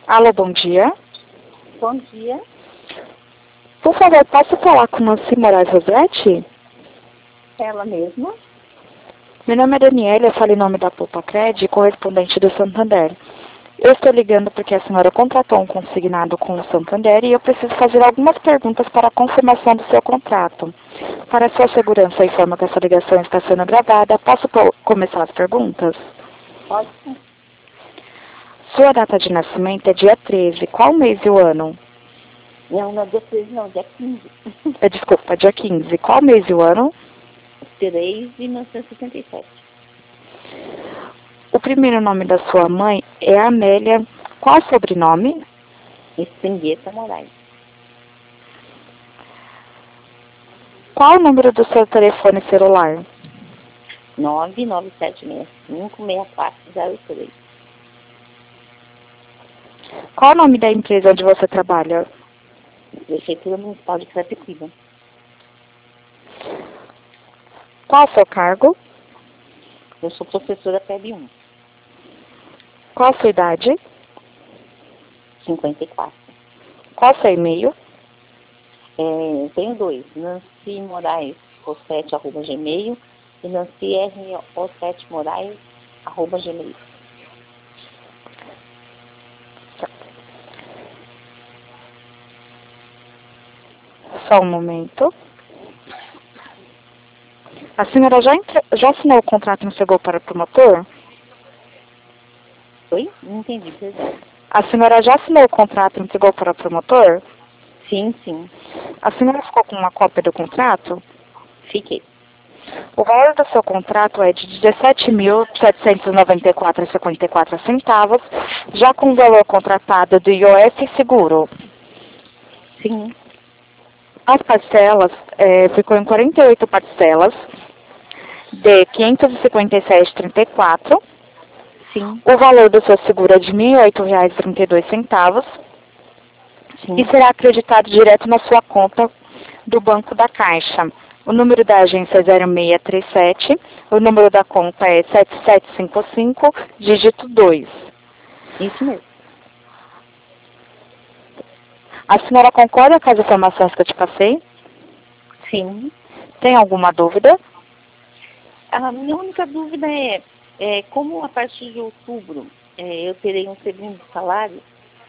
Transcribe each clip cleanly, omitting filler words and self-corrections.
Alô, bom dia. Bom dia. Por favor, posso falar com Nancy Moraes Rosete? Ela mesma? Meu nome é Daniela, eu falo em nome da Poupa-Cred, correspondente do Santander. Eu estou ligando porque a senhora contratou um consignado com o Santander e eu preciso fazer algumas perguntas para a confirmação do seu contrato. Para sua segurança, informo que essa ligação está sendo gravada. Posso começar as perguntas? Pode sim. Sua data de nascimento é dia 13. Qual mês e o ano? Não é dia 13, não, dia 15. Desculpa, dia 15. Qual mês e o ano? 3 de 1977. O primeiro nome da sua mãe é Amélia. Qual o sobrenome? Espingueta Moraes. Qual o número do seu telefone celular? 99765-6403. Qual o nome da empresa onde você trabalha? Prefeitura Municipal de Carapicuíba. Qual o seu cargo? Eu sou professora PEB 1. Qual a sua idade? 54. Qual o seu e-mail? Tenho dois. Nancy Moraes, @gmail e Nancy Moraes, @gmail. Só um momento. A senhora já assinou o contrato e entregou para o promotor? Oi? Não entendi, perdão. A senhora já assinou o contrato e entregou para o promotor? Sim, sim. A senhora ficou com uma cópia do contrato? Fiquei. O valor do seu contrato é de R$ 17.794,54, já com o valor contratado do IOF e seguro. Sim. As parcelas ficou em 48 parcelas de R$ 557,34. Sim. O valor do seu seguro é de R$ 1.008,32. Sim. E será acreditado direto na sua conta do Banco da Caixa. O número da agência é 0637, o número da conta é 7755, dígito 2. Isso mesmo. A senhora concorda com as informações que eu te passei? Sim. Tem alguma dúvida? A minha única dúvida é como a partir de outubro eu terei um segundo salário,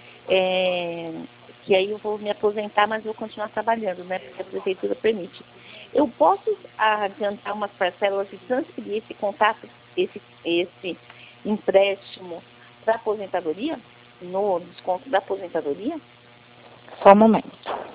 que aí eu vou me aposentar, mas vou continuar trabalhando, né? Porque a prefeitura permite. Eu posso adiantar umas parcelas e transferir esse contato, esse empréstimo para a aposentadoria? No desconto da aposentadoria? Só um momento.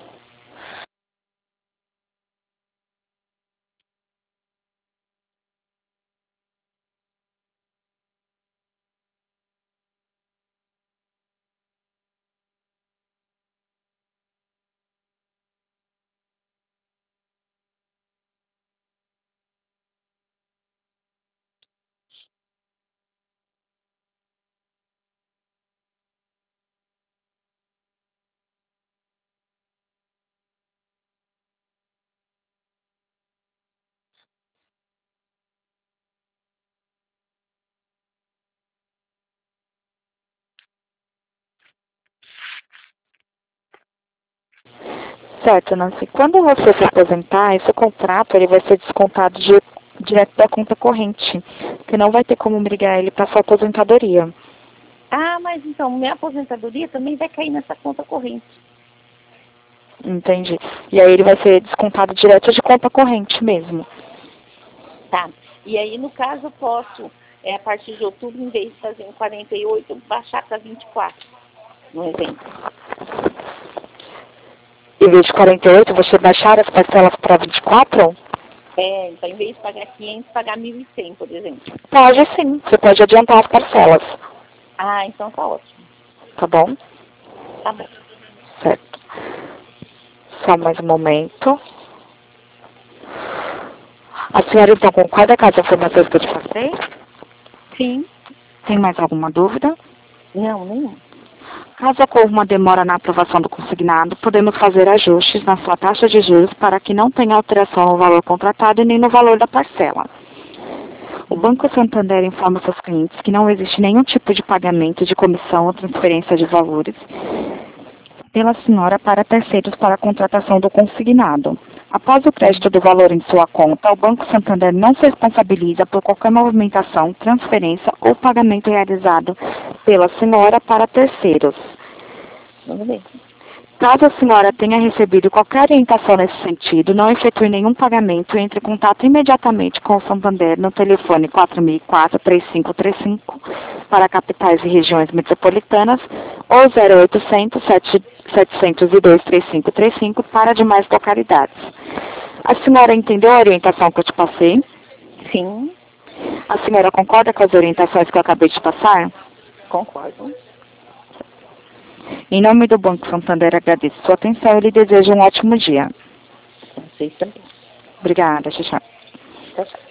Certo, Nancy. Quando você se aposentar, esse contrato ele vai ser descontado direto da conta corrente, que não vai ter como brigar ele para sua aposentadoria. Ah, mas então, minha aposentadoria também vai cair nessa conta corrente. Entendi. E aí ele vai ser descontado direto de conta corrente mesmo. Tá. E aí, no caso, eu posso, a partir de outubro, em vez de fazer em 48, baixar para 24, no exemplo. Em vez de 48, você baixar as parcelas para 24? Então, em vez de pagar 500, pagar 1.100, por exemplo. Pode sim. Você pode adiantar as parcelas. Ah, então tá ótimo. Tá bom? Tá bom. Certo. Só mais um momento. A senhora então concorda com as informações que eu te passei? Sim. Tem mais alguma dúvida? Não, nenhum. Caso ocorra uma demora na aprovação do consignado, podemos fazer ajustes na sua taxa de juros para que não tenha alteração no valor contratado e nem no valor da parcela. O Banco Santander informa seus clientes que não existe nenhum tipo de pagamento de comissão ou transferência de valores pela senhora para terceiros para a contratação do consignado. Após o crédito do valor em sua conta, o Banco Santander não se responsabiliza por qualquer movimentação, transferência ou pagamento realizado pela senhora para terceiros. Vamos ver. Caso a senhora tenha recebido qualquer orientação nesse sentido, não efetue nenhum pagamento e entre em contato imediatamente com o Santander no telefone 4004-3535 para capitais e regiões metropolitanas ou 0800 702-3535 para demais localidades. A senhora entendeu a orientação que eu te passei? Sim, A senhora concorda com as orientações que eu acabei de passar? concordo. Em nome do Banco Santander, agradeço sua atenção e lhe desejo um ótimo dia. Vocês também. Obrigada, tchau, tchau. Tchau, tchau.